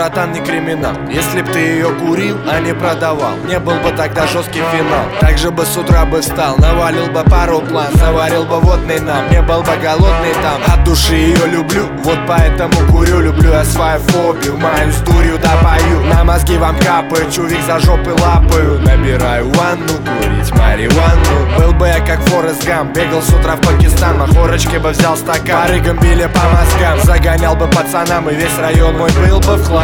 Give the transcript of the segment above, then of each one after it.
братан, не криминал. Если б ты ее курил, а не продавал, не был бы тогда жесткий финал. Так же бы с утра бы встал, навалил бы пару план, заварил бы водный нам, не был бы голодный там. От души ее люблю, вот поэтому курю. Люблю я свою фобию, маюсь дурью допою. На мозги вам капает, чувик за жопы лапаю. Набираю ванну, курить марихуану. Был бы я как Форест Гамп, бегал с утра в Пакистан, махорочки бы взял стакан, барыгам били по мозгам, загонял бы пацанам, и весь район мой был бы в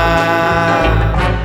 хлам.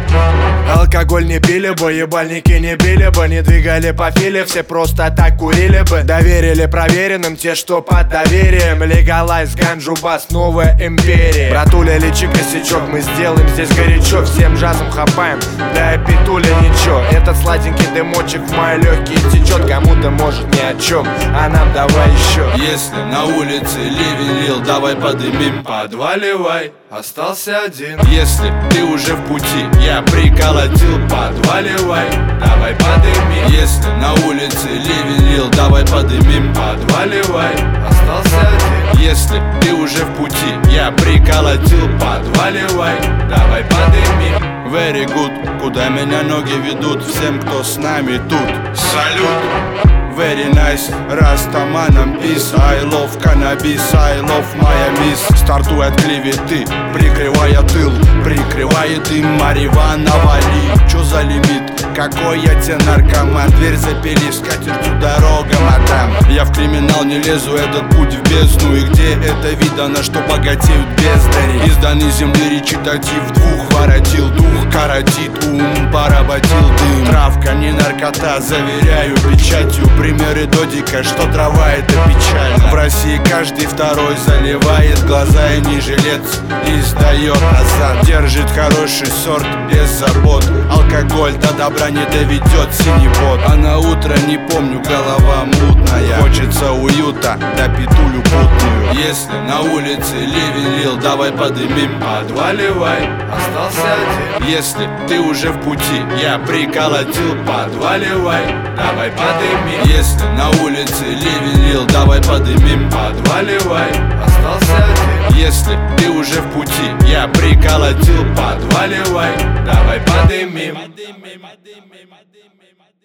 Алкоголь не пили бы, ебальники не били бы, не двигали по филе, все просто так курили бы. Доверили проверенным те, что под доверием. Легалайз, ганджу, бас, новая империя. Братуля, лечи косячок, мы сделаем здесь горячо. Всем джазом хапаем, да и питуля ничего. Этот сладенький дымочек в мои легкие течет. Кому-то может ни о чем, а нам давай еще. Если на улице ливень лил, давай подымим, Подваливай, остался один. Если ты уже в пути, я приколотил, подваливай, давай подымим. Если на улице ливень лил, давай подымим, подваливай, остался один. Если ты уже в пути, я приколотил, подваливай, давай подымим. Very good, куда меня ноги ведут, всем, кто с нами тут, салют. Very nice, растаманом peace. I love cannabis, I love моя мисс. Стартуй от клеветы, прикрывая тыл, прикрывает им марихуана, вали. Чё за лимит? Какой я тебе наркоман? Дверь запили, с катертью дорога, мадам. Я в криминал не лезу, этот путь в бездну. И где это видано, что богатеют бездари? Изданы земли речитатив, двух воротил дух, коротит ум, поработил дым. Травка не наркота, заверяю печатью. Примеры додика, что трава это печально. В России каждый второй заливает глаза и не жилец, и сдает назад. Держит хороший сорт без забот, алкоголь до добра не доведет синий бот. А на утро не помню, голова мутная, хочется уюта, да петулю путную. Если на улице ливень лил, давай подымим, подваливай, остался один. Если ты уже в пути, я приколотил, подваливай, давай подымим. Если на улице ливень лил, давай подымим, подваливай, остался один. Если ты уже в пути, я приколотил, подваливай, давай подымим.